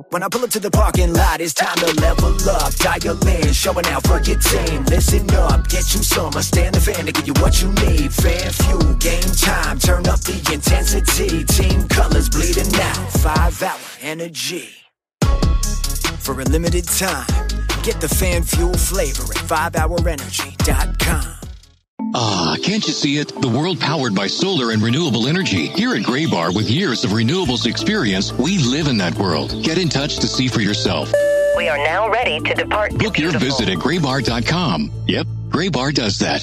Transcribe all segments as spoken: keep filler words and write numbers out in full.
When I pull up to the parking lot, it's time to level up. Dial in, showing out for your team. Listen up, get you some. I stand the fan to give you what you need. Fan fuel, game time, turn up the intensity. Team colors bleeding out, five hour energy. For a limited time, get the fan fuel flavor at five hour energy dot com. Ah, can't you see it? The world powered by solar and renewable energy. Here at Graybar, with years of renewables experience, we live in that world. Get in touch to see for yourself. We are now ready to depart. Book your visit at graybar dot com. Yep, Graybar does that.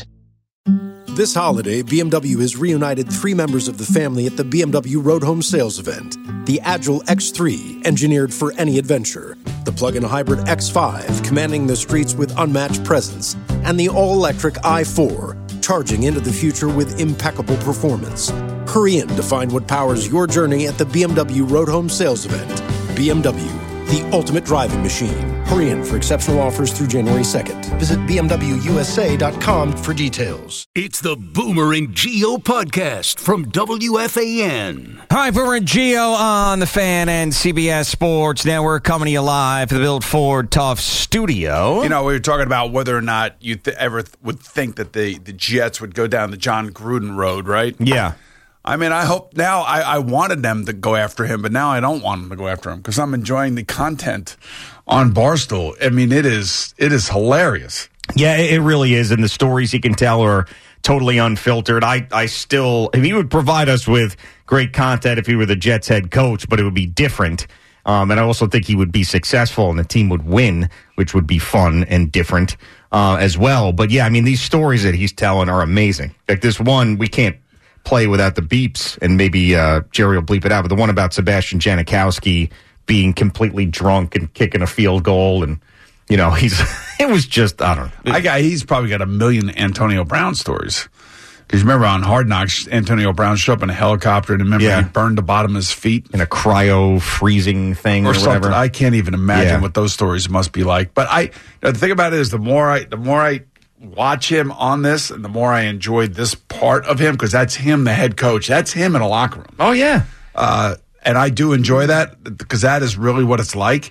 This holiday, B M W has reunited three members of the family at the B M W Road Home Sales Event. The Agile X three, engineered for any adventure. The plug-in hybrid X five, commanding the streets with unmatched presence. And the all-electric i four, charging into the future with impeccable performance. Hurry in to find what powers your journey at the B M W Road Home Sales Event. B M W, the ultimate driving machine. Hurry in for exceptional offers through January second. Visit b m w u s a dot com for details. It's the Boomer and Geo podcast from W F A N. Hi, Boomer and Geo on the Fan and C B S Sports Network, coming to you live from the Built Ford Tough studio. You know, we were talking about whether or not you th- ever th- would think that the, the Jets would go down the John Gruden road, right? Yeah. I mean, I hope now I, I wanted them to go after him, but now I don't want them to go after him because I'm enjoying the content on Barstool. I mean, it is it is hilarious. Yeah, it really is. And the stories he can tell are totally unfiltered. I, I still, if he would provide us with great content if he were the Jets head coach, but it would be different. Um, and I also think he would be successful and the team would win, which would be fun and different uh, as well. But yeah, I mean, these stories that he's telling are amazing. Like this one, we can't play without the beeps, and maybe uh, Jerry will bleep it out, but the one about Sebastian Janikowski being completely drunk and kicking a field goal, and, you know, he's it was just, I don't know. I got, he's probably got a million Antonio Brown stories. Because remember on Hard Knocks, Antonio Brown showed up in a helicopter, and remember yeah. he burned the bottom of his feet? In a cryo-freezing thing or, or whatever. Something. I can't even imagine yeah. what those stories must be like. But I, the thing about it is the more I, the more I watch him on this, and the more I enjoyed this part of him, because that's him, the head coach. That's him in a locker room. Oh, yeah. Uh, and I do enjoy that, because that is really what it's like.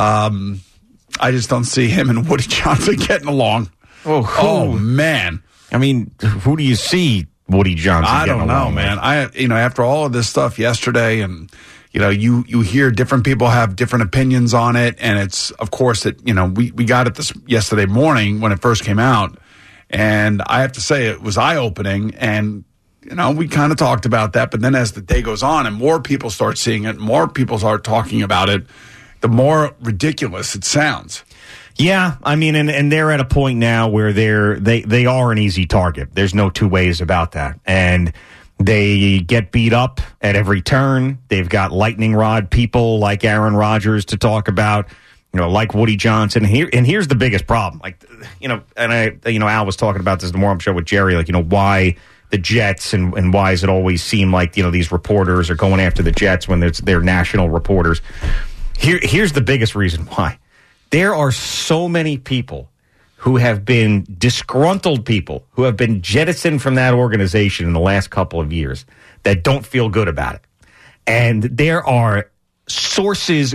Um, I just don't see him and Woody Johnson getting along. Oh, who? oh man. I mean, who do you see Woody Johnson I getting don't know, along man. with? I, you know, after all of this stuff yesterday, and you know, you you hear different people have different opinions on it, and it's, of course, that, you know, we, we got it this yesterday morning when it first came out, and I have to say it was eye-opening, and, you know, we kind of talked about that, but then as the day goes on and more people start seeing it, more people start talking about it, the more ridiculous it sounds. Yeah, I mean, and, and they're at a point now where they're they they are an easy target. There's no two ways about that. And they get beat up at every turn. They've got lightning rod people like Aaron Rodgers to talk about, you know, like Woody Johnson. Here and here's the biggest problem. Like, you know, and I, you know, Al was talking about this in the warm-up show with Jerry. Like, you know, why the Jets and, and why does it always seem like, you know, these reporters are going after the Jets when it's they're national reporters? Here, here's the biggest reason why. There are so many people who have been disgruntled people who have been jettisoned from that organization in the last couple of years that don't feel good about it. And there are sources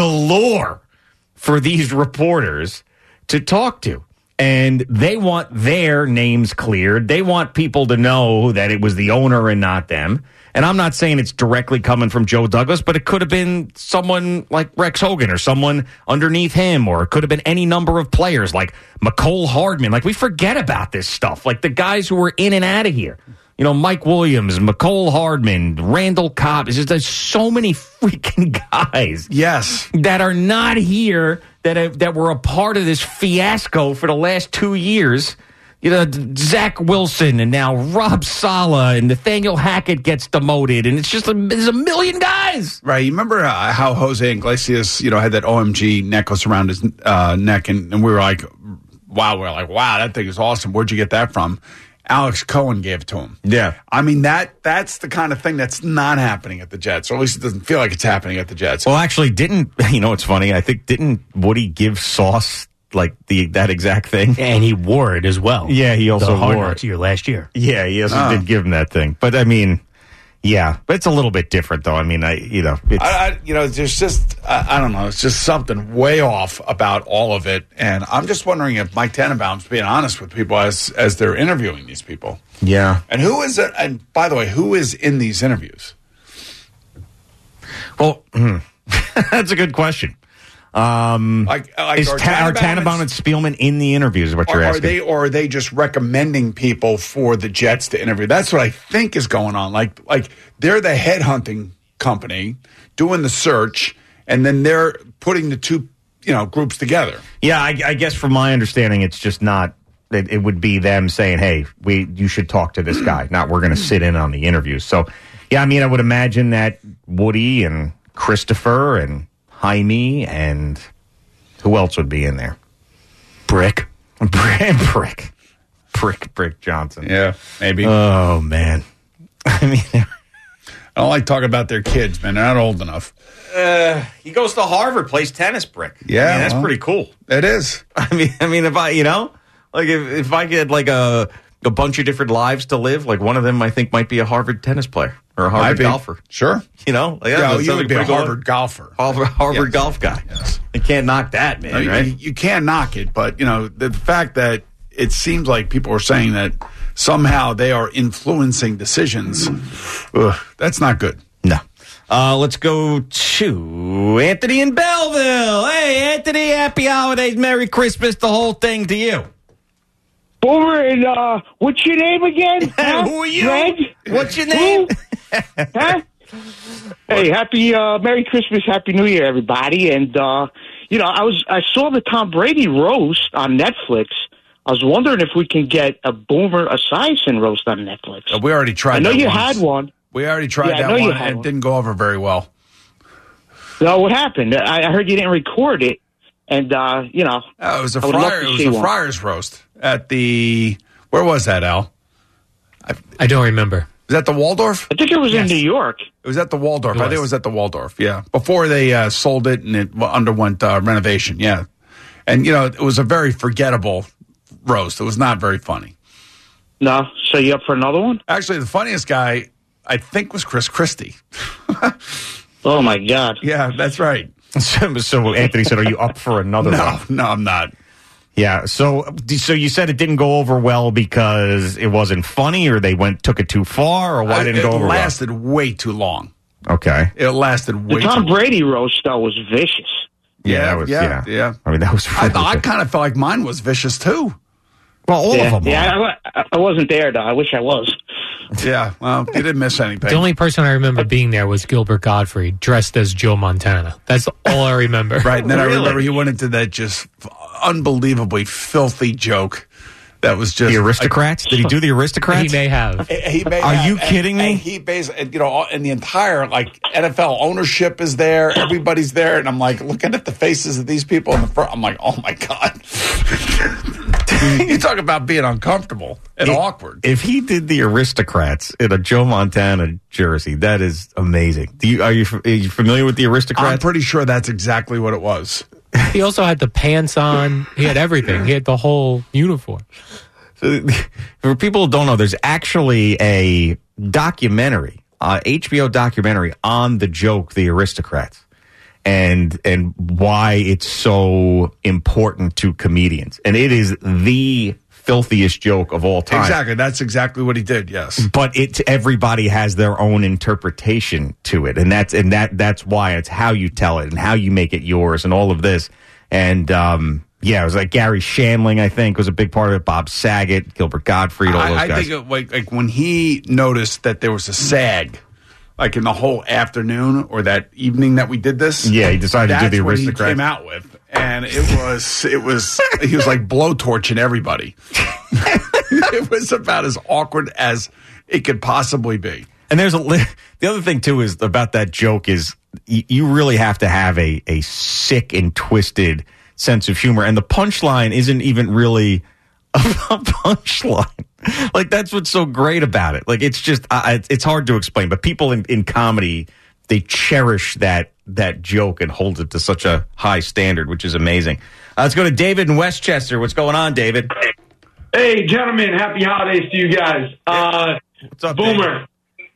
galore for these reporters to talk to. And they want their names cleared. They want people to know that it was the owner and not them. And I'm not saying it's directly coming from Joe Douglas, but it could have been someone like Rex Hogan or someone underneath him, or it could have been any number of players like McCole Hardman. Like, we forget about this stuff. Like the guys who were in and out of here. You know, Mike Williams, McCole Hardman, Randall Cobb. It's just, there's so many freaking guys. Yes. That are not here, that have, that were a part of this fiasco for the last two years. You know, Zach Wilson, and now Rob Saleh, and Nathaniel Hackett gets demoted, and it's just a, there's a million guys. Right. You remember uh, how Jose Iglesias, you know, had that O M G necklace around his uh, neck, and, and we were like, wow, we we're like, wow, that thing is awesome. Where'd you get that from? Alex Cohen gave it to him. Yeah. I mean, that that's the kind of thing that's not happening at the Jets, or at least it doesn't feel like it's happening at the Jets. Well, actually, didn't, you know, it's funny, I think, didn't Woody give Sauce like the that exact thing? And he wore it as well. Yeah, he also the Hard wore Knocks it. year last year. Yeah, he also Oh. did give him that thing. But, I mean, Yeah, but it's a little bit different, though. I mean, I you know, it's, I, I, you know, there's just I, I don't know. It's just something way off about all of it, and I'm just wondering if Mike Tannenbaum's being honest with people as as they're interviewing these people. yeah. And who is it? And by the way, who is in these interviews? Well, hmm. that's a good question. Um, Like, like is are Ta- are Tannenbaum Tannenbaum and Spielman in the interviews? Is what you're Or are asking? they, or are they just recommending people for the Jets to interview? That's what I think is going on. Like, like they're the headhunting company doing the search, and then they're putting the two, you know, groups together. Yeah, I, I guess from my understanding, it's just not. It, it would be them saying, "Hey, we you should talk to this guy." Not we're going to sit in on the interviews. So, yeah, I mean, I would imagine that Woody and Christopher and Jaime and who else would be in there? Brick, Brick, Brick, Brick, Brick Johnson. Yeah, maybe. Oh man, I mean, I don't like talking about their kids, man. They're not old enough. uh, he goes to Harvard, plays tennis. Brick. Yeah, I mean, that's well. pretty cool. It is. I mean, I mean, if I, you know, like if, if I get like a a bunch of different lives to live, like one of them, I think might be a Harvard tennis player or a Harvard Might be. golfer. Sure. You know, like, Yeah, that you sounds would be a pretty cool. Harvard golfer. Harvard, Harvard Yes. golf guy. Yes. You can't knock that, man. No, you- right? you, you can't knock it, but you know the, the fact that it seems like people are saying that somehow they are influencing decisions. Ugh, that's not good. No. Uh, let's go to Anthony in Belleville. Hey, Anthony, happy holidays, Merry Christmas, the whole thing to you. Boomer, and uh, what's your name again? Huh? Who are you? Greg? What's your name? Who? Huh? Hey, happy uh, Merry Christmas, Happy New Year, everybody! And uh, you know, I was I saw the Tom Brady roast on Netflix. I was wondering if we can get a Boomer Esiason roast on Netflix. Uh, we already tried. I know that you once. had one. We already tried Yeah, I that know you one, had and it one. didn't go over very well. No, what happened? I, I heard you didn't record it, and uh, you know, Oh, it was a I would love friar. to It was see a one. friar's roast at the. Where was that, Al? I don't remember. Was that the Waldorf? I think it was Yes. in New York. It was at the Waldorf. It I think it was. was at the Waldorf. Yeah, before they uh, sold it and it underwent uh, renovation. Yeah, and you know it was a very forgettable roast. It was not very funny. No, so you up for another one? Actually, the funniest guy I think was Chris Christie. Oh my God! Yeah, that's right. So, so Anthony said, are you up for another No, one? no, I'm not. Yeah. So, so you said it didn't go over well because it wasn't funny, or they went took it too far, or why I- didn't it it go over lasted way too long. well? Okay. It lasted The way Tom too long. Brady roast though was vicious. Yeah, Yeah, that was, yeah, yeah, yeah. I mean, that was. I, Really I good. kind of felt like mine was vicious too. well, all yeah, of them. yeah. are. I, I wasn't there though. I wish I was. Yeah, well, you didn't miss anything. The only person I remember being there was Gilbert Godfrey, dressed as Joe Montana. That's all I remember. Right, and then Really? I remember he went into that just unbelievably filthy joke that was just The aristocrats? Did he do the aristocrats? He may have. He made Are that, you and- kidding me? And he basically, you know, and the entire like N F L ownership is there. Everybody's there, and I'm like looking at the faces of these people in the front. I'm like, oh my god! You talk about being uncomfortable and It- awkward. If he did the aristocrats in a Joe Montana jersey, that is amazing. Do you are you are you familiar with the I'm aristocrats? pretty sure that's exactly what it was. He also had the pants on. He had everything. He had the whole uniform. For people who don't know, there's actually a documentary, uh, H B O documentary on the joke, The Aristocrats, and and why it's so important to comedians. And it is the filthiest joke of all time. Exactly, that's exactly what he did. Yes. But it everybody has their own interpretation to it, and that's and that that's why it's how you tell it and how you make it yours, and all of this. And um, yeah, it was like Gary Shandling, I think, was a big part of it. Bob Saget, Gilbert Gottfried, all those I, I guys. think it, like, like when he noticed that there was a sag, like in the whole afternoon or that evening that we did this. Yeah, he decided to do that's the what he Aristocrats. came out with, and it was it was he was like blowtorching everybody. It was about as awkward as it could possibly be. And there's a li- the other thing too is about that joke is y- you really have to have a a sick and twisted sense of humor, and the punchline isn't even really a punchline. Like that's what's so great about it. Like it's just uh, it's, it's hard to explain, but people in, in comedy, they cherish that that joke and hold it to such a high standard, which is amazing. Uh, let's go to David in Westchester. What's going on, David? Hey, gentlemen, happy holidays to you guys. Uh, What's up, Boomer,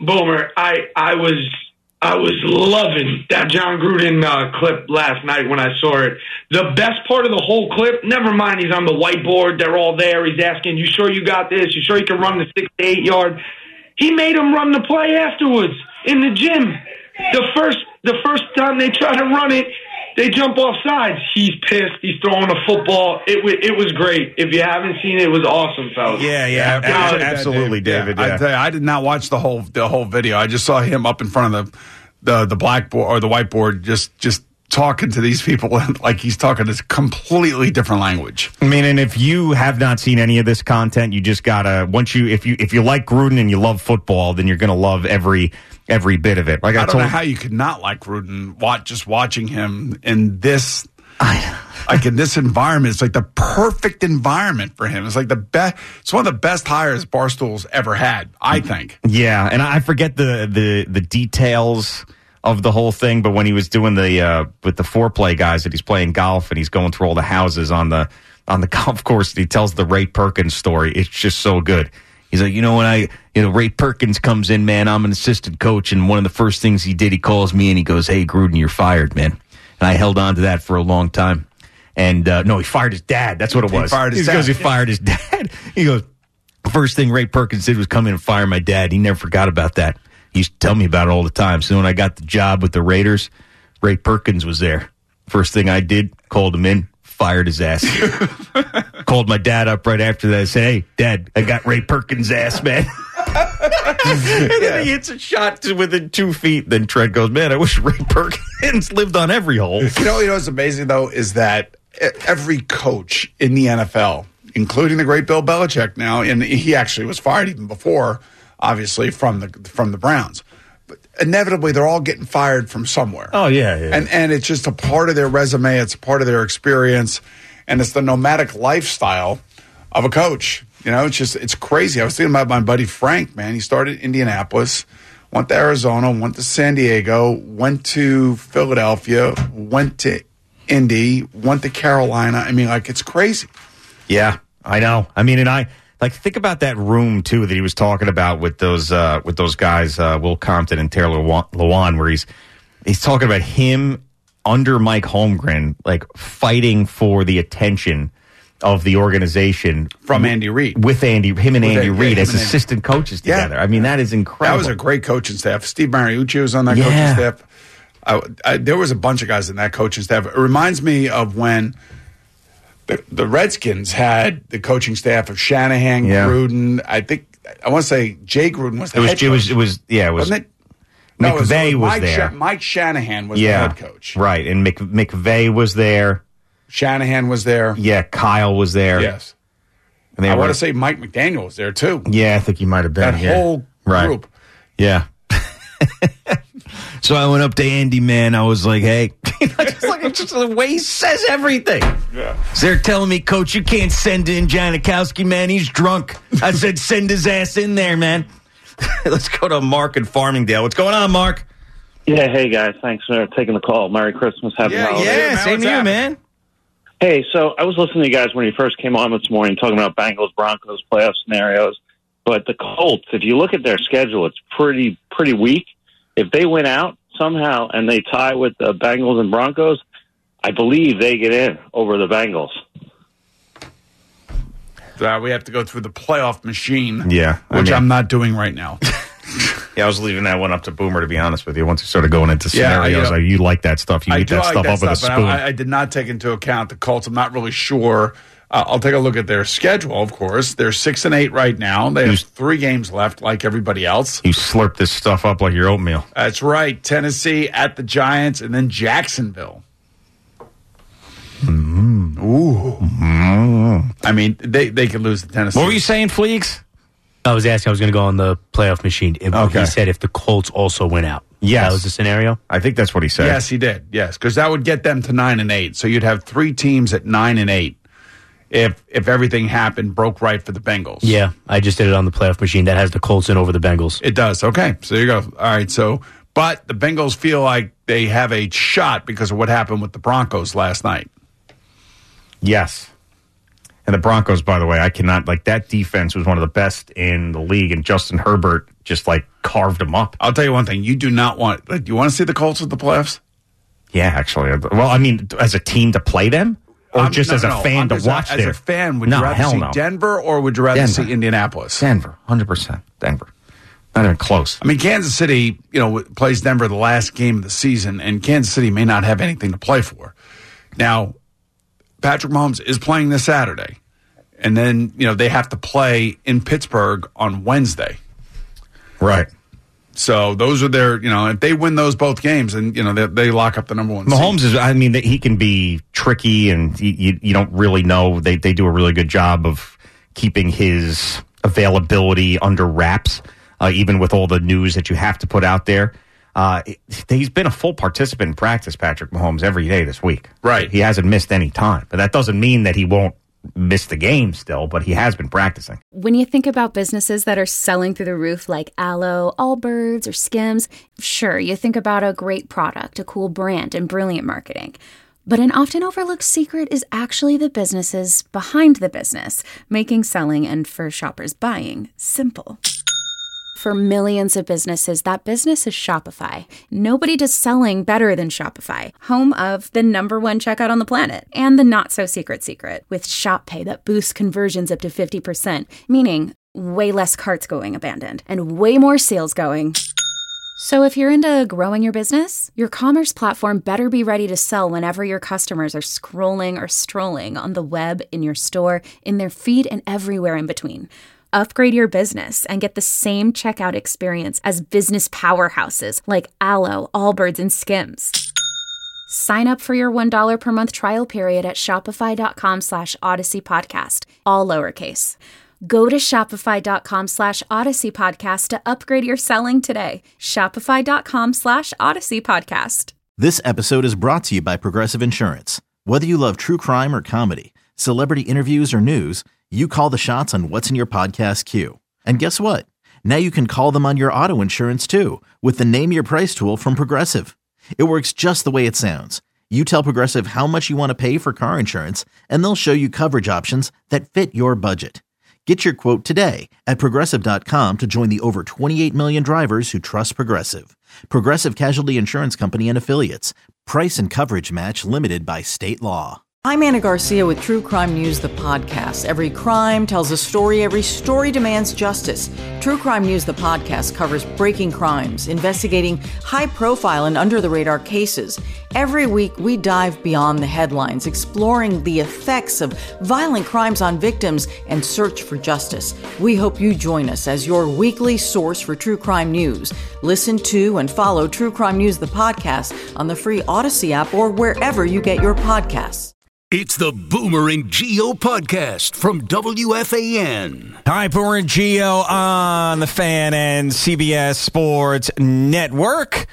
Boomer, I I was I was loving that John Gruden uh, clip last night when I saw it. The best part of the whole clip, never mind he's on the whiteboard, they're all there, he's asking, you sure you got this? You sure you can run the six to eight yard? He made him run the play afterwards in the gym. The first the first time they try to run it, they jump off sides. He's pissed. He's throwing a football. It was it was great. If you haven't seen it, it was awesome, fellas. Yeah, yeah, Yeah, absolutely, David. Yeah, Yeah. I, tell you, I did not watch the whole the whole video. I just saw him up in front of the the, the blackboard or the whiteboard, just just talking to these people like he's talking this completely different language. I mean, and if you have not seen any of this content, you just gotta once you if you if you like Gruden and you love football, then you're gonna love every every bit of it. Like I, I don't told know how you could not like Gruden. Watch just watching him in this. Like in this environment, it's like the perfect environment for him. It's like the best. It's one of the best hires Barstool's ever had, I think. Yeah, and I forget the the the details of the whole thing, but when he was doing the uh, with the foreplay guys that he's playing golf and he's going through all the houses on the on the golf course, and he tells the Ray Perkins story. It's just so good. He's like, you know, when I, you know, Ray Perkins comes in, man, I'm an assistant coach, and one of the first things he did, he calls me and he goes, "Hey, Gruden, you're fired, man." And I held on to that for a long time. And uh, no, he fired his dad. That's what it was. He fired his he dad. goes, he fired his dad. He goes, first thing Ray Perkins did was come in and fire my dad. He never forgot about that. He used to tell me about it all the time. So when I got the job with the Raiders, Ray Perkins was there. First thing I did, called him in, fired his ass. Called my dad up right after that. I said, "Hey, Dad, I got Ray Perkins' ass, man." And then he hits a shot to within two feet. Then Trent goes, "Man, I wish Ray Perkins lived on every hole." You know, you know what's amazing though is that every coach in the N F L, including the great Bill Belichick now, and he actually was fired even before, obviously from the from the Browns. But inevitably, they're all getting fired from somewhere. Oh yeah, yeah. And and it's just a part of their resume. It's a part of their experience, and it's the nomadic lifestyle of a coach. You know, it's just, it's crazy. I was thinking about my buddy Frank, man. He started in Indianapolis, went to Arizona, went to San Diego, went to Philadelphia, went to Indy, went to Carolina. I mean, like, it's crazy. Yeah, I know. I mean, and I, like, think about that room, too, that he was talking about with those uh, with those guys, uh, Will Compton and Taylor Lewan, where he's, he's talking about him under Mike Holmgren, like, fighting for the attention of the organization from Andy Reid, with Andy, him and with Andy a, Reid yeah, as and assistant Andy. coaches together. Yeah. I mean, that is incredible. That was a great coaching staff. Steve Mariucci was on that yeah. coaching staff. I, I, there was a bunch of guys in that coaching staff. It reminds me of when the, the Redskins had the coaching staff of Shanahan, yeah. Gruden. I think I want to say Jay Gruden was the it was, head coach. It was, it was, yeah, it was. Wasn't it? No, McVay it was, it was, was Mike there. Sha- Mike Shanahan was yeah, the head coach. Right, and Mc, McVay was there. Shanahan was there. Yeah, Kyle was there. Yes. And they I were, want to say Mike McDaniel was there, too. Yeah, I think he might have been. That yeah. whole right. group. Yeah. So I went up to Andy, man. I was like, hey. just like just the way he says everything. Yeah. So they're telling me, Coach, you can't send in Janikowski, man. He's drunk. I said, send his ass in there, man. Let's go to Mark in Farmingdale. What's going on, Mark? Yeah, hey, guys. Thanks for taking the call. Merry Christmas. Happy yeah, holidays. Yeah, same to you, man. Hey, so I was listening to you guys when you first came on this morning talking about Bengals, Broncos, playoff scenarios. But the Colts, if you look at their schedule, it's pretty pretty weak. If they win out somehow and they tie with the Bengals and Broncos, I believe they get in over the Bengals. Uh, we have to go through the playoff machine, yeah, which I mean, I'm not doing right now. Yeah, I was leaving that one up to Boomer, to be honest with you. Once you started going into Yeah, scenarios, you know, like, you like that stuff. You I eat do that like stuff that up with a stuff, spoon. I, I did not take into account the Colts. I'm not really sure. Uh, I'll take a look at their schedule, of course. They're six and eight right now. They have three games left, like everybody else. You slurp this stuff up like your oatmeal. That's right. Tennessee at the Giants, and then Jacksonville. Mm. Ooh. Mm. I mean, they, they could lose to Tennessee. What were you saying, Fleeks? I was asking, I was going to go on the playoff machine. If, Okay. He said if the Colts also went out. Yes. That was the scenario? I think that's what he said. Yes, he did. Yes, because that would get them to nine and eight. So you'd have three teams at nine and eight if if everything happened, broke right for the Bengals. Yeah, I just did it on the playoff machine. That has the Colts in over the Bengals. It does. Okay, so there you go. All right, so but the Bengals feel like they have a shot because of what happened with the Broncos last night. Yes. And the Broncos, by the way, I cannot, like, that defense was one of the best in the league, and Justin Herbert just, like, carved them up. I'll tell you one thing. You do not want, like, you want to see the Colts at the playoffs? Yeah, actually. Well, I mean, as a team to play them? Or Um, just no, as a no, fan to as watch a, them? As a fan, would no, you rather hell see no. Denver or would you rather Denver. see Indianapolis? Denver, one hundred percent. Denver. Not even close. I mean, Kansas City, you know, plays Denver the last game of the season, and Kansas City may not have anything to play for. Now, Patrick Mahomes is playing this Saturday, and then, you know, they have to play in Pittsburgh on Wednesday. Right. So those are their, you know, if they win those both games, and, you know, they, they lock up the number one Mahomes seed. is, I mean, he can be tricky, and you, you, you don't really know. They, they do a really good job of keeping his availability under wraps, uh, even with all the news that you have to put out there. Uh, he's been a full participant in practice, Patrick Mahomes, every day this week. Right. He hasn't missed any time. But that doesn't mean that he won't miss the game still, but he has been practicing. When you think about businesses that are selling through the roof like Aloe, Allbirds, or Skims, sure, you think about a great product, a cool brand, and brilliant marketing. But an often overlooked secret is actually the businesses behind the business, making selling and, for shoppers, buying simple. For millions of businesses, that business is Shopify. Nobody does selling better than Shopify, home of the number one checkout on the planet and the not-so-secret secret with Shop Pay that boosts conversions up to fifty percent, meaning way less carts going abandoned and way more sales going. So if you're into growing your business, your commerce platform better be ready to sell whenever your customers are scrolling or strolling on the web, in your store, in their feed, and everywhere in between. Upgrade your business and get the same checkout experience as business powerhouses like Aloe, Allbirds, and Skims. Sign up for your one dollar per month trial period at shopify.com slash Odyssey Podcast, all lowercase. Go to shopify.com slash Odyssey Podcast to upgrade your selling today. Shopify.com slash Odyssey Podcast. This episode is brought to you by Progressive Insurance. Whether you love true crime or comedy, celebrity interviews or news, you call the shots on what's in your podcast queue. And guess what? Now you can call them on your auto insurance too with the Name Your Price tool from Progressive. It works just the way it sounds. You tell Progressive how much you want to pay for car insurance, and they'll show you coverage options that fit your budget. Get your quote today at Progressive dot com to join the over twenty-eight million drivers who trust Progressive. Progressive Casualty Insurance Company and Affiliates. Price and coverage match limited by state law. I'm Anna Garcia with True Crime News, the podcast. Every crime tells a story. Every story demands justice. True Crime News, the podcast, covers breaking crimes, investigating high-profile and under-the-radar cases. Every week, we dive beyond the headlines, exploring the effects of violent crimes on victims and search for justice. We hope you join us as your weekly source for true crime news. Listen to and follow True Crime News, the podcast, on the free Odyssey app or wherever you get your podcasts. It's the Boomer and Geo podcast from W F A N. Hi, Boomer and Geo on the Fan and C B S Sports Network.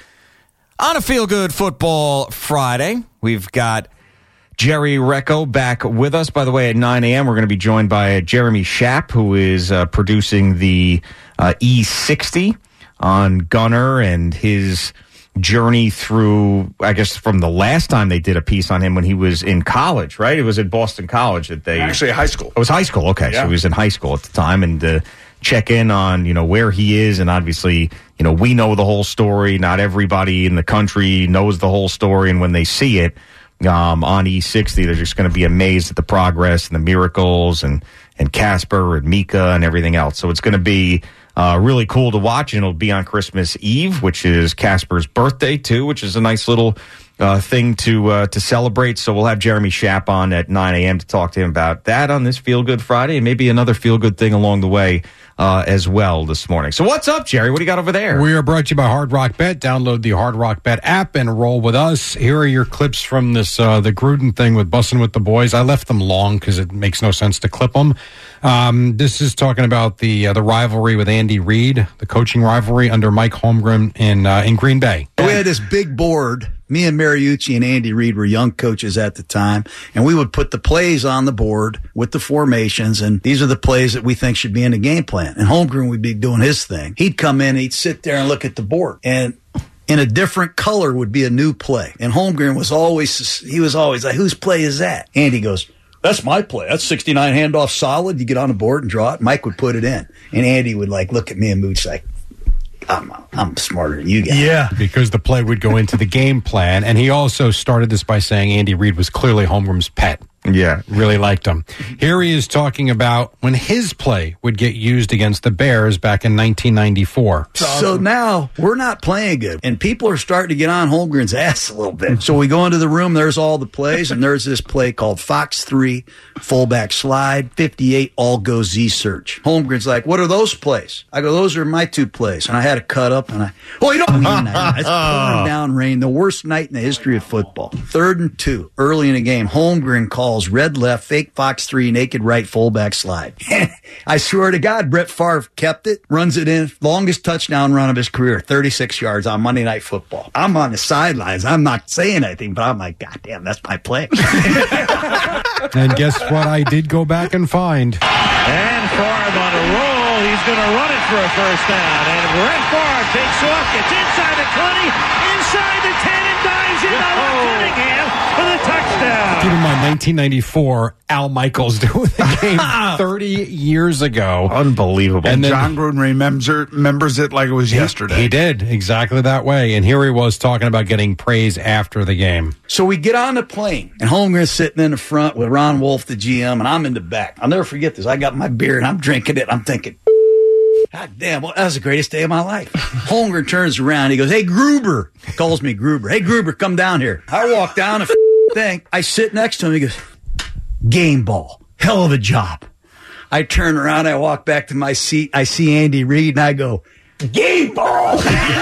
On a Feel Good Football Friday, we've got Jerry Recco back with us. By the way, at nine a.m., we're going to be joined by Jeremy Schaap, who is uh, producing the uh, E sixty on Gunner and his journey through, I guess, from the last time they did a piece on him when he was in college, right? It was at Boston College that they... Actually, high school. Oh, It was high school, okay. Yeah. So he was in high school at the time, and uh, check in on, you know, where he is, and obviously, you know, we know the whole story. Not everybody in the country knows the whole story, and when they see it um, on E sixty, they're just going to be amazed at the progress and the miracles and, and Casper and Mika and everything else. So it's going to be... Uh, really cool to watch, and it'll be on Christmas Eve, which is Casper's birthday, too, which is a nice little uh, thing to uh, to celebrate. So we'll have Jeremy Schaap on at nine a.m. to talk to him about that on this Feel Good Friday, and maybe another Feel Good thing along the way uh, as well this morning. So what's up, Jerry? What do you got over there? We are brought to you by Hard Rock Bet. Download the Hard Rock Bet app and roll with us. Here are your clips from this uh, the Gruden thing with Bussin' with the Boys. I left them long because it makes no sense to clip them. Um, this is talking about the uh, the rivalry with Andy Reid, the coaching rivalry under Mike Holmgren in uh, in Green Bay. We had this big board. Me and Mariucci and Andy Reid were young coaches at the time, and we would put the plays on the board with the formations, and these are the plays that we think should be in the game plan. And Holmgren would be doing his thing. He'd come in, he'd sit there and look at the board, and in a different color would be a new play. And Holmgren was always, he was always like, whose play is that? Andy goes, That's my play. That's sixty-nine handoff solid. You get on the board and draw it. Mike would put it in. And Andy would like look at me and Mooch like, I'm, I'm smarter than you guys. Yeah, because the play would go into the game plan. And he also started this by saying Andy Reid was clearly Holmgren's pet. Yeah. Really liked him. Here he is talking about when his play would get used against the Bears back in nineteen ninety-four. So now we're not playing good, and people are starting to get on Holmgren's ass a little bit. So we go into the room, there's all the plays, and there's this play called Fox three, fullback slide, fifty-eight, all go Z search. Holmgren's like, what are those plays? I go, those are my two plays. And I had a cut up, and I, oh, you don't mean that. It's pouring down rain, the worst night in the history of football. Third and two, early in the game, Holmgren calls red left, fake Fox three, naked right, fullback slide. I swear to God, Brett Favre kept it, runs it in, longest touchdown run of his career, thirty-six yards on Monday Night Football. I'm on the sidelines. I'm not saying anything, but I'm like, God damn, that's my play. And guess what I did go back and find? And Favre on a roll. He's going to run it for a first down. And Brett Favre takes off, gets inside the twenty, inside the ten, and dives in on Cunningham for the touchdown. Keep in mind, nineteen ninety-four, Al Michaels doing the game thirty years ago. Unbelievable. And then, John Gruden remembers, remembers it like it was he, yesterday. He did, exactly that way. And here he was talking about getting praise after the game. So we get on the plane, and Holmgren's sitting in the front with Ron Wolf, the G M, and I'm in the back. I'll never forget this. I got my beer, and I'm drinking it. I'm thinking, God damn, well, that was the greatest day of my life. Holmgren turns around. He goes, hey, Gruber. Calls me Gruber. Hey, Gruber, come down here. I walk down the thing. I sit next to him. He goes, game ball. Hell of a job. I turn around. I walk back to my seat. I see Andy Reid, and I go, game ball.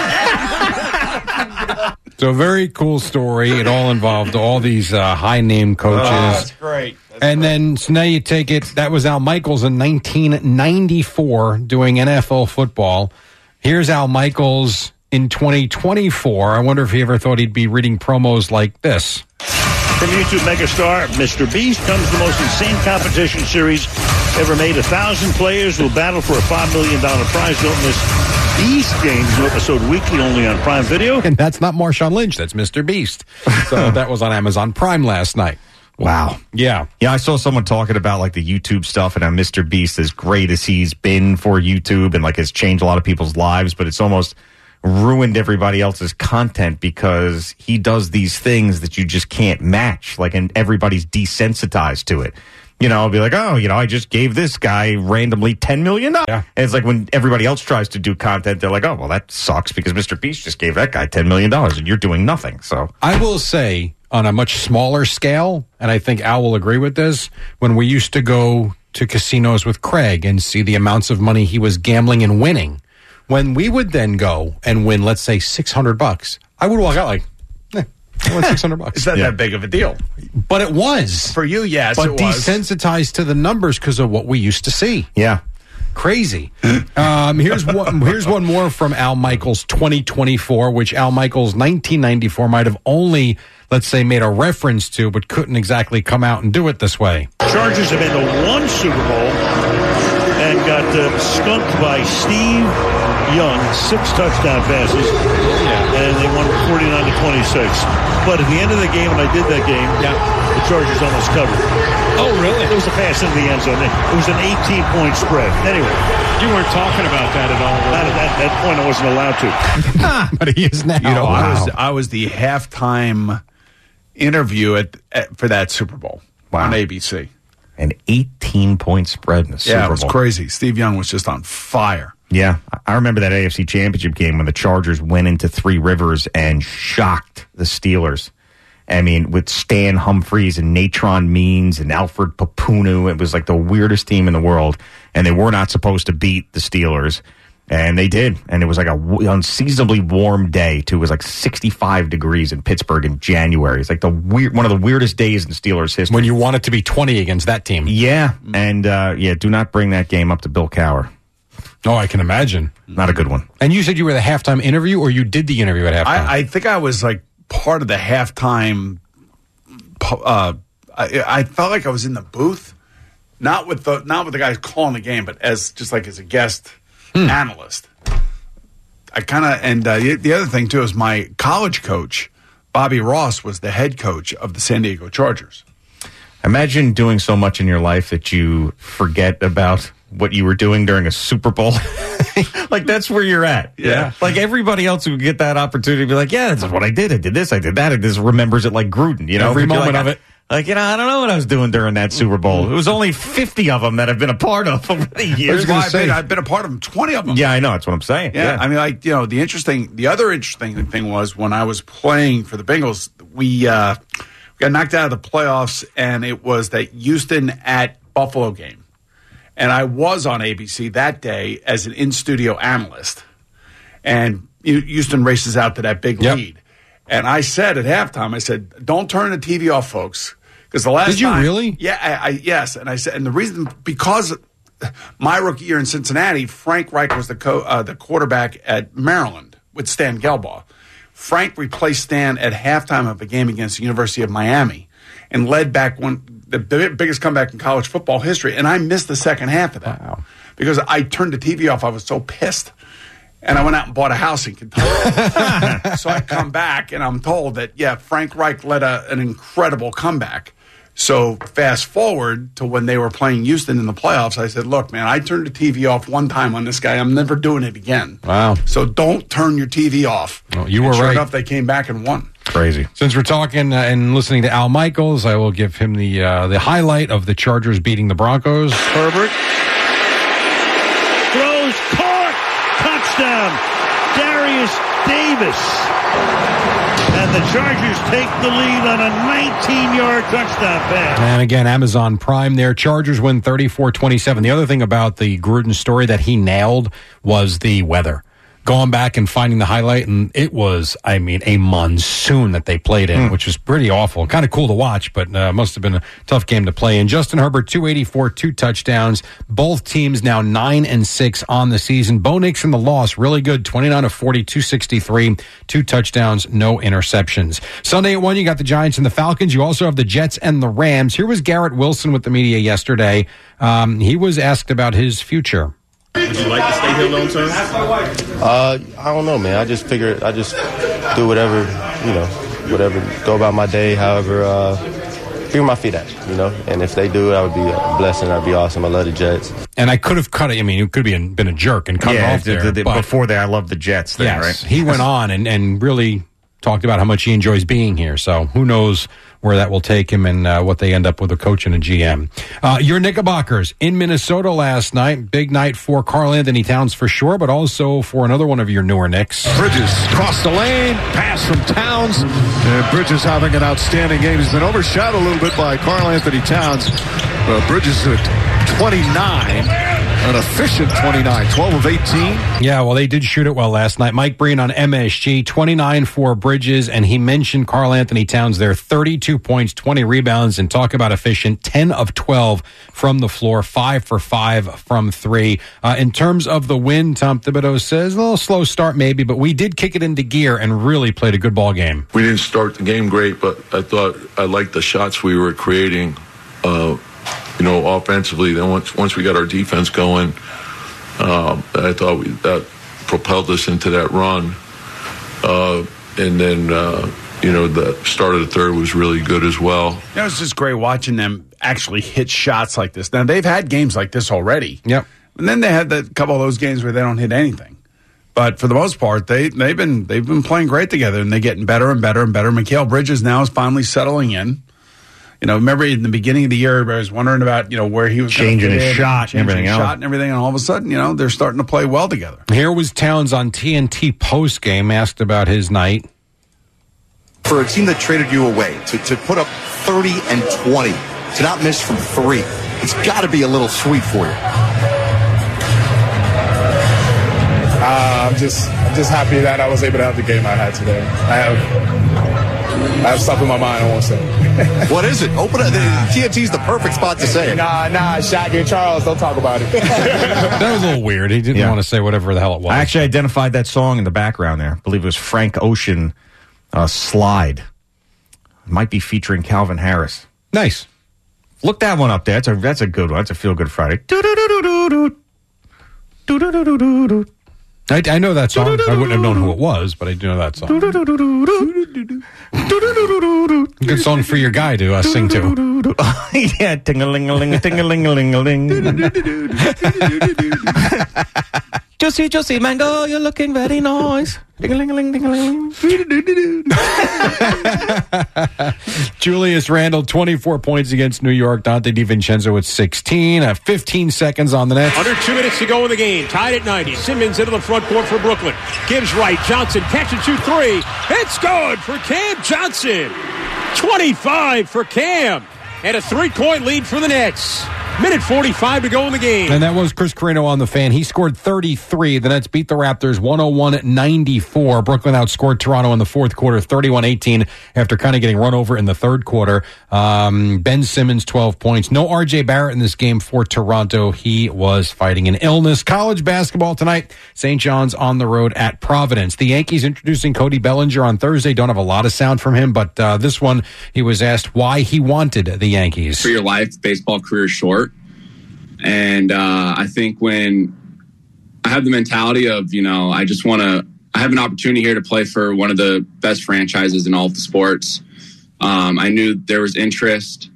So very cool story. It all involved all these uh, high-name coaches. Oh, that's great. That's and great. then so now you take it, that was Al Michaels in nineteen ninety-four doing N F L football. Here's Al Michaels in twenty twenty-four. I wonder if he ever thought he'd be reading promos like this. From YouTube megastar Mister Beast comes the most insane competition series ever made. A thousand players will battle for a five million dollars prize. Don't miss Beast Games, new episode weekly only on Prime Video. And that's not Marshawn Lynch, that's Mister Beast. So that was on Amazon Prime last night. Wow. Yeah. Yeah, I saw someone talking about like the YouTube stuff and how Mister Beast, as great as he's been for YouTube and like has changed a lot of people's lives, but it's almost ruined everybody else's content because he does these things that you just can't match. Like, and everybody's desensitized to it. You know, I'll be like, oh, you know, I just gave this guy randomly ten million dollars. Yeah. And it's like when everybody else tries to do content, they're like, oh, well, that sucks because Mister Beast just gave that guy ten million dollars and you're doing nothing. So I will say, on a much smaller scale, and I think Al will agree with this, when we used to go to casinos with Craig and see the amounts of money he was gambling and winning, when we would then go and win, let's say, six hundred bucks, I would walk out like, eh, I won six hundred bucks. It's not Yeah. that big of a deal. But it was. For you, yes, but it was. desensitized to the numbers because of what we used to see. yeah. Crazy. Um, here's one. Here's one more from Al Michaels twenty twenty-four, which Al Michaels nineteen ninety-four might have only, let's say, made a reference to, but couldn't exactly come out and do it this way. Chargers have been to one Super Bowl and got uh, skunked by Steve Young, six touchdown passes, and they won forty-nine to twenty-six. But at the end of the game, when I did that game, Yeah. the Chargers almost covered. Oh, really? It was a pass into the end zone. It was an eighteen-point spread. Anyway, You weren't talking about that at all. at that, that point, I wasn't allowed to. But he is now. You know, I Wow. was I was the halftime interview at, at for that Super Bowl on A B C. An eighteen-point spread in the Super Yeah, Bowl. it was crazy. Steve Young was just on fire. Yeah, I remember that A F C Championship game when the Chargers went into Three Rivers and shocked the Steelers. I mean, with Stan Humphries and Natron Means and Alfred Papunu, it was like the weirdest team in the world, and they were not supposed to beat the Steelers, and they did. And it was like a w- unseasonably warm day too. It was like sixty-five degrees in Pittsburgh in January. It's like the weird, one of the weirdest days in Steelers history. When you want it to be twenty against that team. Yeah, and uh, yeah, do not bring that game up to Bill Cowher. Oh, I can imagine. Not a good one. And you said you were the halftime interview, or you did the interview at halftime? I, I think I was like part of the halftime. Uh, I, I felt like I was in the booth, not with the not with the guys calling the game, but as just like as a guest Hmm. analyst. I kind of and uh, the, the other thing too is my college coach, Bobby Ross, was the head coach of the San Diego Chargers. Imagine doing so much in your life that you forget about what you were doing during a Super Bowl. Like, that's where you're at. Yeah. Like, everybody else who would get that opportunity to be like, yeah, this is what I did. I did this. I did that. And this remembers it like Gruden, you know? Every But you're moment like, of it. Like, you know, I don't know what I was doing during that Super Bowl. It was only fifty of them that I've been a part of over the years. That's why I've been, I've been a part of them, twenty of them. Yeah, I know. That's what I'm saying. Yeah, I mean, like, you know, the interesting, the other interesting thing was when I was playing for the Bengals, we, uh, we got knocked out of the playoffs, and it was that Houston at Buffalo game. And I was on A B C that day as an in-studio analyst. And Houston races out to that big Yep. lead. And I said at halftime, I said, don't turn the T V off, folks. Because the last Did you time, really? Yeah, I, I, yes. And I said, and the reason, because my rookie year in Cincinnati, Frank Reich was the co, uh, the quarterback at Maryland with Stan Gelbaugh. Frank replaced Stan at halftime of a game against the University of Miami and led back one the biggest comeback in college football history. And I missed the second half of that wow. because I turned the T V off. I was so pissed. And I went out and bought a house in Kentucky. So I come back, and I'm told that, yeah, Frank Reich led a, an incredible comeback. So fast forward to when they were playing Houston in the playoffs, I said, look, man, I turned the T V off one time on this guy. I'm never doing it again. Wow. So don't turn your T V off. Oh, you were and sure right. enough, they came back and won. Crazy. Since we're talking uh, and listening to Al Michaels, I will give him the uh, the highlight of the Chargers beating the Broncos. Herbert throws, caught, touchdown, Darius Davis. And the Chargers take the lead on a nineteen-yard touchdown pass. And again, Amazon Prime there. Chargers win thirty-four twenty-seven. The other thing about the Gruden story that he nailed was the weather. Going back and finding the highlight, and it was, I mean, a monsoon that they played in, mm. which was pretty awful. Kind of cool to watch, but uh, must have been a tough game to play in. Justin Herbert, two eighty-four, two touchdowns. Both teams now nine and six on the season. Bo Nix in the loss, really good, twenty-nine of forty, two sixty-three, two touchdowns, no interceptions. Sunday at one, you got the Giants and the Falcons. You also have the Jets and the Rams. Here was Garrett Wilson with the media yesterday. Um, he was asked about his future. Would you like to stay here long term? Uh, I don't know, man. I just figure I just do whatever, you know, whatever, go about my day, however, uh, figure my feet at, you know. And if they do it, I would be a blessing. That'd be awesome. I love the Jets. And I could have cut it. I mean, it could have been a jerk and cut yeah, it off the, there. The, but before that, I love the Jets thing, yes, right? He went on and, and really talked about how much he enjoys being here. So who knows where that will take him and uh, what they end up with a coach and a G M. Uh, your Knickerbockers in Minnesota last night. Big night for Karl Anthony Towns for sure, but also for another one of your newer Knicks. Bridges crossed the lane, pass from Towns. And Bridges having an outstanding game. He's been overshot a little bit by Karl Anthony Towns. Uh, Bridges at twenty-nine. An efficient twenty-nine, twelve of eighteen. Yeah, well, they did shoot it well last night. Mike Breen on M S G, twenty-nine for Bridges, and he mentioned Karl Anthony Towns there, thirty-two points, twenty rebounds, and talk about efficient, ten of twelve from the floor, five for five from three. Uh, in terms of the win, Tom Thibodeau says, a little slow start maybe, but we did kick it into gear and really played a good ball game. We didn't start the game great, but I thought I liked the shots we were creating. Uh, You know, offensively, then once once we got our defense going, um, I thought we, that propelled us into that run. Uh, and then, uh, you know, the start of the third was really good as well. You know, it's just great watching them actually hit shots like this. Now, they've had games like this already. Yep. And then they had a couple of those games where they don't hit anything. But for the most part, they, they've been they've been playing great together, and they're getting better and better and better. Mikal Bridges now is finally settling in. You know, remember in the beginning of the year, everybody was wondering about, you know, where he was changing his in, shot and everything his else. shot and everything, and all of a sudden, you know, they're starting to play well together. Here was Towns on T N T postgame, asked about his night. For a team that traded you away, to, to put up thirty and twenty, to not miss from three, it's got to be a little sweet for you. Uh, I'm just, I'm just happy that I was able to have the game I had today. I have, I have stuff in my mind I won't say. What is it? Open it. The T N T's the perfect spot to say it. Nah, nah, Shaq and Charles, don't talk about it. That was a little weird. He didn't Yeah. want to say whatever the hell it was. I actually identified that song in the background there. I believe it was Frank Ocean, uh, Slide. It might be featuring Calvin Harris. Nice. Look that one up there. That's a, that's a good one. That's a feel-good Friday. Do-do-do-do-do-do. Do-do-do-do-do-do. I, I know that song. I wouldn't have known who it was, but I do know that song. Good song for your guy to uh, sing to. Yeah, ting-a-ling-a-ling, ting-a-ling-a-ling-a-ling. Juicy, juicy mango, you're looking very nice. Ding-a-ling-a-ling, ding-a-ling. Julius Randle, twenty-four points against New York. Dante DiVincenzo with sixteen. Uh, fifteen seconds on the net. Under two minutes to go in the game. Tied at ninety. Simmons into the front court for Brooklyn. Gives right. Johnson catch and shoot three. It's good for Cam Johnson. twenty-five for Cam. And a three-point lead for the Nets. Minute forty-five to go in the game. And that was Chris Carino on the Fan. He scored thirty-three. The Nets beat the Raptors one oh one ninety-four. Brooklyn outscored Toronto in the fourth quarter thirty-one eighteen after kind of getting run over in the third quarter. Um, Ben Simmons, twelve points. No R J Barrett in this game for Toronto. He was fighting an illness. College basketball tonight. Saint John's on the road at Providence. The Yankees introducing Cody Bellinger on Thursday. Don't have a lot of sound from him, but uh, this one he was asked why he wanted the Yankees. For your life, baseball career is short. And uh, I think when I have the mentality of, you know, I just want to, I have an opportunity here to play for one of the best franchises in all of the sports. Um, I knew there was interest.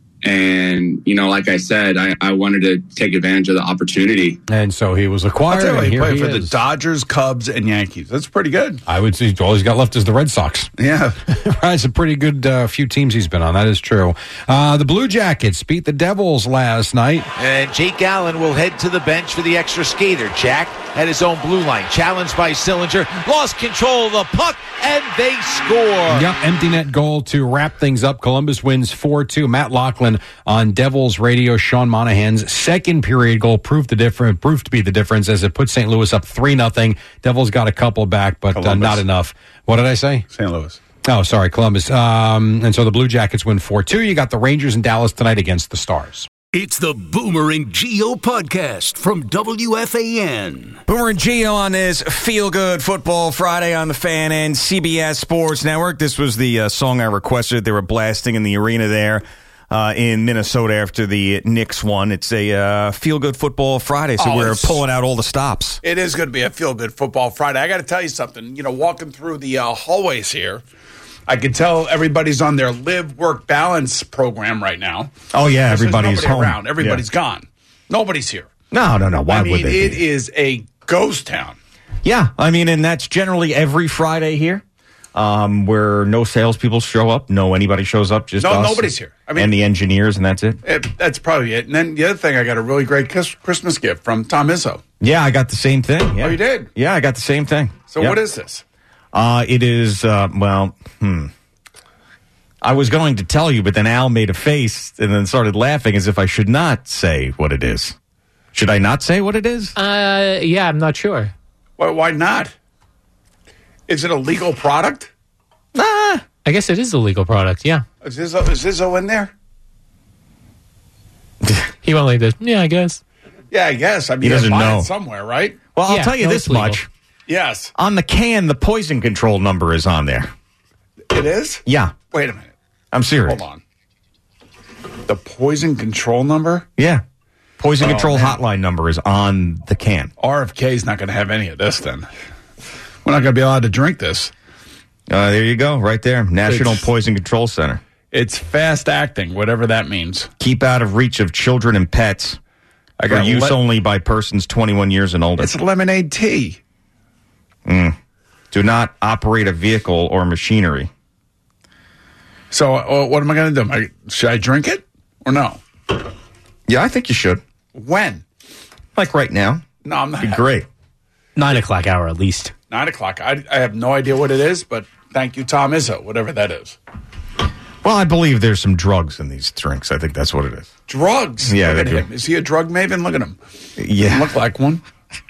And, you know, like I said, I, I wanted to take advantage of the opportunity. And so he was acquired. I'll tell you what, and he here played he for is. the Dodgers, Cubs, and Yankees. That's pretty good. I would say all he's got left is the Red Sox. Yeah. It's a pretty good uh, few teams he's been on. That is true. Uh, the Blue Jackets beat the Devils last night. And Jake Allen will head to the bench for the extra skater. Jack at his own blue line. Challenged by Sillinger. Lost control of the puck, and they score. Yep, empty net goal to wrap things up. Columbus wins four two. Matt Lachlan on Devils radio. Sean Monahan's second period goal proved the difference, proved to be the difference as it put Saint Louis up three nothing. Devils got a couple back, but uh, not enough. What did I say? Saint Louis. Oh, sorry, Columbus. Um, and so the Blue Jackets win four two. You got the Rangers in Dallas tonight against the Stars. It's the Boomer and Geo podcast from W F A N. Boomer and Geo on this Feel Good Football Friday on the Fan and C B S Sports Network. This was the uh, song I requested. They were blasting in the arena there uh, in Minnesota after the Knicks won. It's a uh, Feel Good Football Friday, so Oh, we're it's- pulling out all the stops. It is going to be a feel-good football Friday. I got to tell you something. You know, walking through the uh, hallways here, I can tell everybody's on their live, work, balance program right now. Oh, yeah, There's everybody's nobody home. around. Everybody's Yeah. gone. Nobody's here. No, no, no. Why I mean, would they it be? is a ghost town. Yeah, I mean, and that's generally every Friday here, um, where no salespeople show up, no anybody shows up, just No, us nobody's here. I mean- and the engineers, and that's it. It, that's probably it. And then the other thing, I got a really great kiss, Christmas gift from Tom Izzo. Yeah, I got the same thing. Yeah. Oh, you did? Yeah, I got the same thing. So Yep. what is this? Uh, it is, uh, well, hmm. I was going to tell you, but then Al made a face and then started laughing as if I should not say what it is. Should I not say what it is? Uh, yeah, I'm not sure. Why, why not? Is it a legal product? I guess it is a legal product, yeah. Is Izzo, is Izzo in there? He went like this. Yeah, I guess. Yeah, I guess. I mean, He doesn't you buy know. it somewhere, right? Well, I'll Yeah, tell you no, this it's legal. much. Yes. On the can, the poison control number is on there. It is? Yeah. Wait a minute. I'm serious. Hold on. The poison control number? Yeah. Poison Oh, control man. hotline number is on the can. R F K is not going to have any of this then. We're not going to be allowed to drink this. Uh, there you go, right there. National It's- Poison Control Center. It's fast acting, whatever that means. Keep out of reach of children and pets. I For got use le- only by persons twenty-one years and older. It's lemonade tea. Mm. Do not operate a vehicle or machinery. So uh, what am I going to do? Am I, should I drink it or no? Yeah, I think you should. When? Like right now. No, I'm not. Be great. Nine o'clock hour at least. Nine o'clock. I, I have no idea what it is, but thank you, Tom Izzo, whatever that is. Well, I believe there's some drugs in these drinks. I think that's what it is. Drugs? Yeah, Look at they do. him. Is he a drug maven? Look at him. Yeah. Doesn't look like one.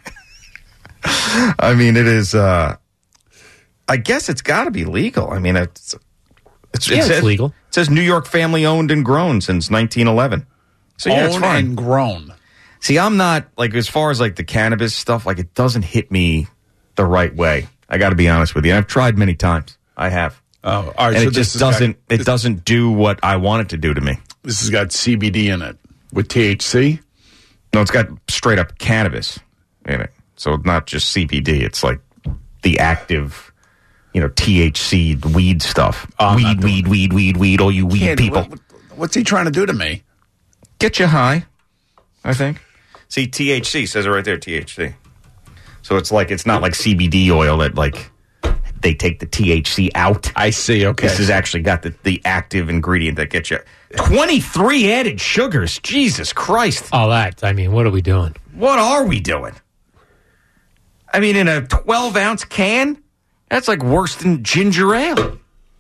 I mean, it is, uh, I guess it's got to be legal. I mean, it's, it's, Yeah, it it's says, legal. It says New York family owned and grown since nineteen eleven. So yeah, it's Own fine. and grown. See, I'm not, like, as far as, like, the cannabis stuff, like, it doesn't hit me the right way. I got to be honest with you. I've tried many times. I have. Oh, all right. And so it this just has got- doesn't, it this- doesn't do what I want it to do to me. This has got C B D in it with T H C. No, it's got straight up cannabis in it. So not just C B D. It's like the active, you know, T H C weed stuff. Oh, weed, weed, weed, weed, weed. All you weed Can't- people. what- what's he trying to do to me? Get you high, I think. See, T H C says it right there, T H C. So it's like, it's not like C B D oil that like they take the T H C out. I see, okay. This has actually got the, the active ingredient that gets you. twenty-three added sugars. Jesus Christ. All that. I mean, what are we doing? What are we doing? I mean, in a twelve-ounce can? That's like worse than ginger ale.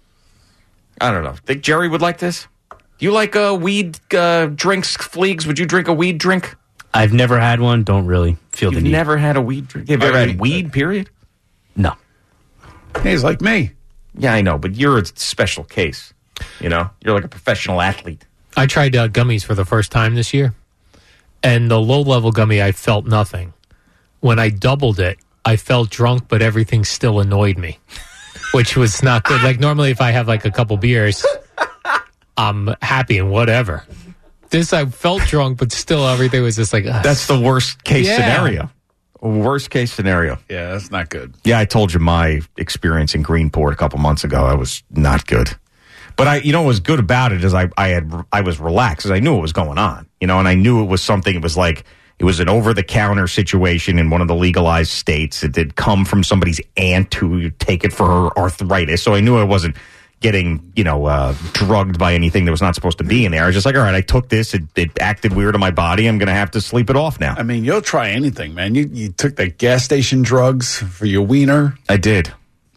I don't know. Think Jerry would like this? Do you like uh, weed uh, drinks, Fleegs? Would you drink a weed drink? I've never had one. Don't really feel You've the need. never had a weed drink? Have you ever I had mean, weed, period? No. He's like me. Yeah, I know, but you're a special case. You know? You're like a professional athlete. I tried uh, gummies for the first time this year, and the low-level gummy, I felt nothing. When I doubled it, I felt drunk, but everything still annoyed me, which was not good. Like, normally if I have, like, a couple beers, I'm happy and whatever. This, I felt drunk, but still everything was just like... Ugh. That's the worst case Yeah. scenario. Worst case scenario. Yeah, that's not good. Yeah, I told you my experience in Greenport a couple months ago. I was not good. But I, you know, what was good about it is I, I had, I was relaxed because I knew what was going on, you know, and I knew it was something. It was like it was an over-the-counter situation in one of the legalized states. It did come from somebody's aunt who would take it for her arthritis, so I knew I wasn't getting, you know, uh, drugged by anything that was not supposed to be in there. I was just like, all right, I took this. It, it acted weird on my body. I'm going to have to sleep it off now. I mean, you'll try anything, man. You you took the gas station drugs for your wiener. I did.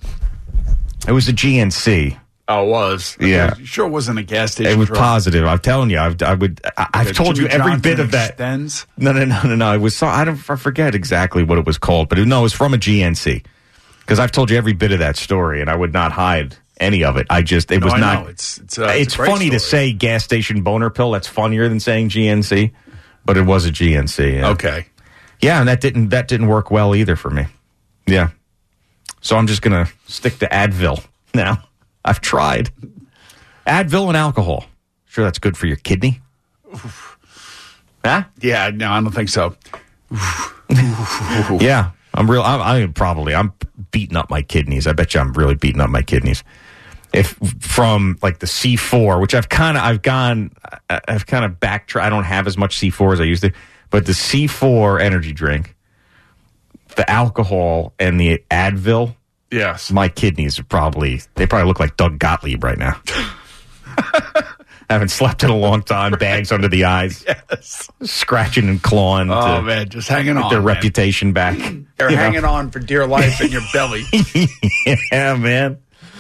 It was a G N C. Oh, it was. Yeah. You sure it wasn't a gas station It was drug? positive. I'm telling you. I've, I would. I, I've Yeah, told you Jimmy every Johnson bit of that. Extends? No, no, no, no, no. It was. So, I don't. I forget exactly what it was called, but it, no, it was from a G N C. Because I've told you every bit of that story, and I would not hide any of it. I just. It No, was I not. know. It's it's, uh, it's it's a great funny to story. say gas station boner pill. That's funnier than saying G N C, but it was a G N C. Yeah. Okay. Yeah, and that didn't that didn't work well either for me. Yeah. So I'm just gonna stick to Advil now. I've tried. Advil and alcohol. Sure, that's good for your kidney. Huh? Yeah, no, I don't think so. Yeah, I'm real. I'm, I probably I'm beating up my kidneys. I bet you I'm really beating up my kidneys. If from like the C four, which I've kind of I've gone, I've kind of backtracked. I don't have as much C four as I used to, but the C four energy drink, the alcohol, and the Advil. Yes, my kidneys are probably they probably look like Doug Gottlieb right now. Haven't slept in a long time. Bags under the eyes. Yes. Scratching and clawing. Oh, to man, just hanging get on, their man. reputation back. They're You know? hanging on for dear life in your belly. Yeah, man.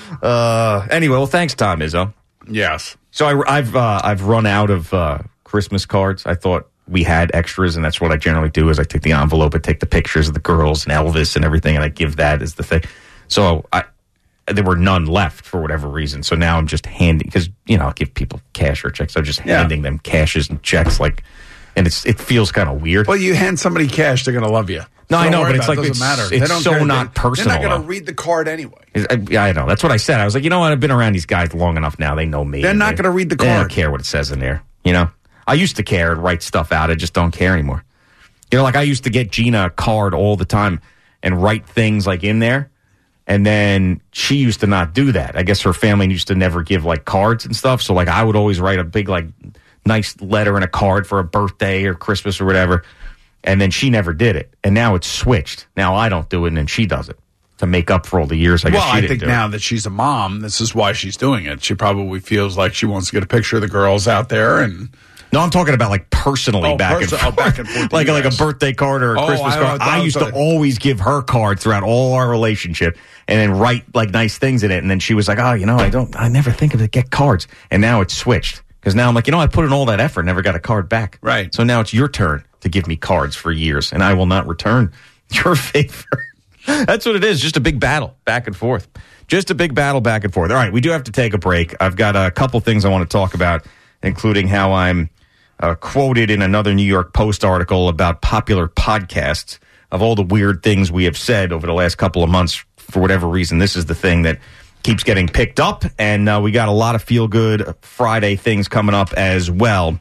Uh, anyway, well, thanks, Tom Izzo. Yes. So I, I've uh, I've run out of uh, Christmas cards. I thought we had extras, and that's what I generally do. Is I take the envelope, I take the pictures of the girls and Elvis and everything, and I give that as the thing. So I. There were none left for whatever reason. So now I'm just handing, because, you know, I'll give people cash or checks. I'm just Yeah. handing them cashes and checks, like, and it's it feels kind of weird. Well, you hand somebody cash, they're going to love you. No, I Don't know, worry but it's about it. like It it's, doesn't matter. They it's don't so care. not They- personal. They're not going though. to read the card anyway. I, yeah, I know. That's what I said. I was like, you know what? I've been around these guys long enough now. They know me. They're not They- gonna read the They don't card. care what it says in there. You know, I used to care and write stuff out. I just don't care anymore. You know, like I used to get Gina a card all the time and write things like in there. And then she used to not do that. I guess her family used to never give like cards and stuff. So like I would always write a big like nice letter and a card for a birthday or Christmas or whatever. And then she never did it. And now it's switched. Now I don't do it and then she does it to make up for all the years I guess well, she I didn't think do now it. that she's a mom, this is why she's doing it. She probably feels like she wants to get a picture of the girls out there and. No, I'm talking about like personally Oh, back, perso- and oh, back and forth. like like a Yes. birthday card or a Oh, Christmas I- card. I I, was used to like- always give her cards throughout all our relationship, and then write like nice things in it. And then she was like, "Oh, you know, I don't, I never think of it. Get cards." And now it's switched because now I'm like, you know, I put in all that effort, never got a card back. Right. So now it's your turn to give me cards for years, and I will not return your favor. That's what it is. Just a big battle back and forth. Just a big battle back and forth. All right, we do have to take a break. I've got a couple things I want to talk about, including how I'm uh, quoted in another New York Post article about popular podcasts of all the weird things we have said over the last couple of months. For whatever reason, this is the thing that keeps getting picked up, and uh, we got a lot of feel-good Friday things coming up as well.